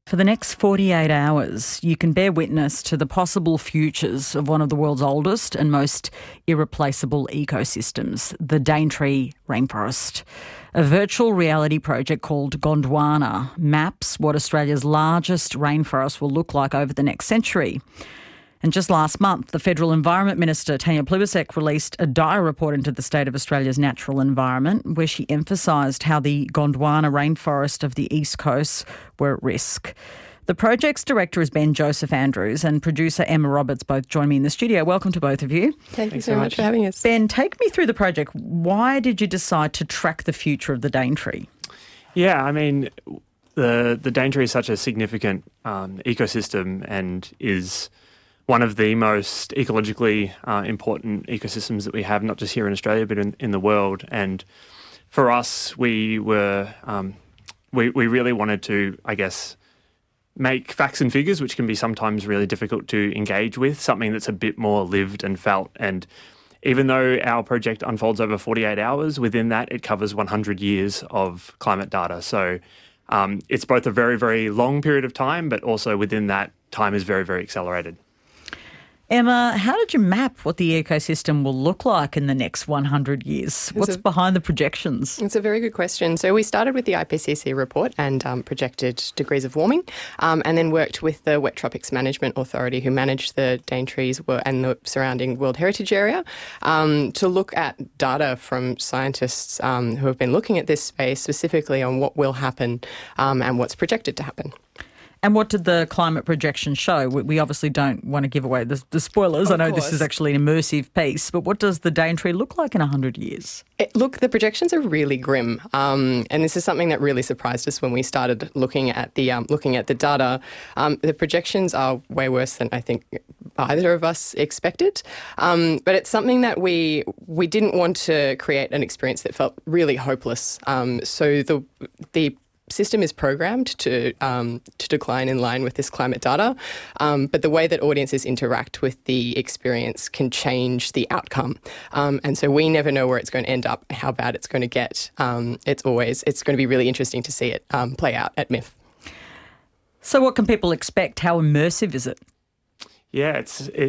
For the next 48 hours, you can bear witness to the possible futures of one of the world's oldest and most irreplaceable ecosystems, the Daintree rainforest. A virtual reality project called Gondwana maps what Australia's largest rainforest will look like over the next century. And just last month, the Federal Environment Minister, Tanya Plibersek, released a dire report into the state of Australia's natural environment, where she emphasised how the Gondwana rainforest of the East Coast were at risk. The project's director is Ben Joseph Andrews, and producer Emma Roberts both join me in the studio. Welcome to both of you. Thank you so much for having us. Ben, take me through the project. Why did you decide to track the future of the Daintree? Yeah, I mean, the Daintree is such a significant ecosystem and is one of the most ecologically important ecosystems that we have, not just here in Australia, but in the world. And for us, we really wanted to, I guess, make facts and figures, which can be sometimes really difficult to engage with, something that's a bit more lived and felt. And even though our project unfolds over 48 hours, within that it covers 100 years of climate data. So it's both a very, very long period of time, but also within that time is very, very accelerated. Emma, how did you map what the ecosystem will look like in the next 100 years? What's behind the projections? It's a very good question. So we started with the IPCC report and projected degrees of warming, and then worked with the Wet Tropics Management Authority, who manage the Daintrees and the surrounding World Heritage Area, to look at data from scientists who have been looking at this space, specifically on what will happen and what's projected to happen. And what did the climate projections show? We obviously don't want to give away the spoilers. I know this is actually an immersive piece, but what does the Daintree look like in 100 years? Look, the projections are really grim, and this is something that really surprised us when we started looking at the data. The projections are way worse than I think either of us expected, but it's something that we didn't want to create an experience that felt really hopeless. So the system is programmed to decline in line with this climate data, but the way that audiences interact with the experience can change the outcome. And so we never know where it's going to end up, how bad it's going to get. It's going to be really interesting to see it play out at MIF. So what can people expect? How immersive is it? Yeah,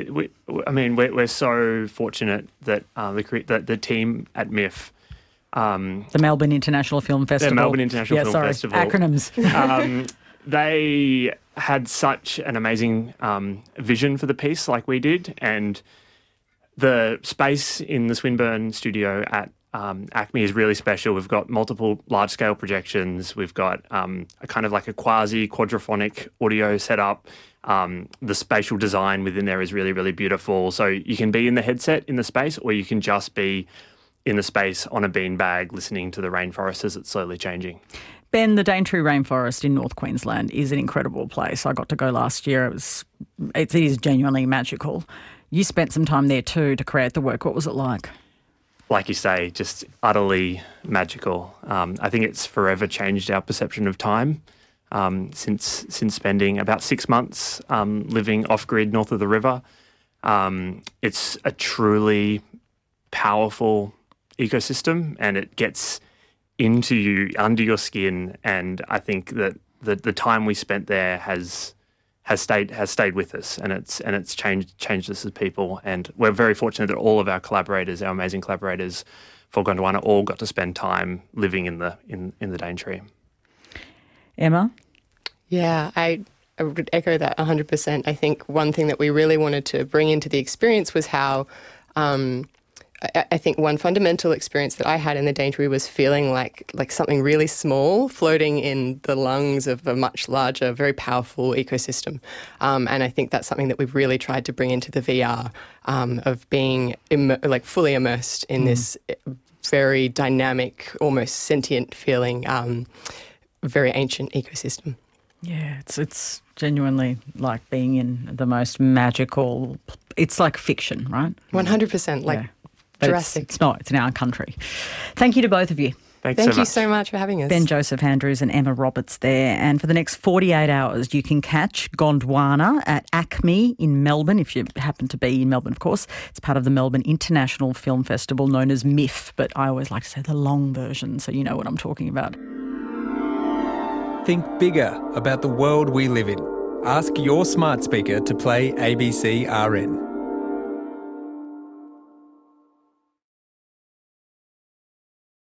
we're so fortunate that the team at MIF, the Melbourne International Film Festival. The Melbourne International Film Festival. Acronyms. They had such an amazing vision for the piece, like we did, and the space in the Swinburne studio at ACME is really special. We've got multiple large-scale projections. We've got a kind of like a quasi-quadraphonic audio setup. The spatial design within there is really, really beautiful. So you can be in the headset in the space, or you can just be in the space on a beanbag listening to the rainforest as it's slowly changing. Ben, the Daintree rainforest in North Queensland is an incredible place. I got to go last year. It is genuinely magical. You spent some time there too to create the work. What was it like? Like you say, just utterly magical. I think it's forever changed our perception of time since spending about 6 months living off-grid north of the river. It's a truly powerful ecosystem, and it gets into you, under your skin, and I think that the time we spent there has stayed with us, and it's changed us as people. And we're very fortunate that all of our amazing collaborators for Gondwana, all got to spend time living in the Daintree. Emma? Yeah, I would echo that 100%. I think one thing that we really wanted to bring into the experience was how I think one fundamental experience that I had in the Daintree was feeling like something really small floating in the lungs of a much larger, very powerful ecosystem. And I think that's something that we've really tried to bring into the VR, of being fully immersed in this very dynamic, almost sentient feeling, very ancient ecosystem. Yeah, it's genuinely like being in the most magical. It's like fiction, right? 100%, Jurassic. It's not. It's in our country. Thank you to both of you. Thank you so much for having us. Ben Joseph Andrews and Emma Roberts there. And for the next 48 hours, you can catch Gondwana at ACME in Melbourne, if you happen to be in Melbourne, of course. It's part of the Melbourne International Film Festival, known as MIF, but I always like to say the long version, so you know what I'm talking about. think bigger about the world we live in. Ask your smart speaker to play ABC RN.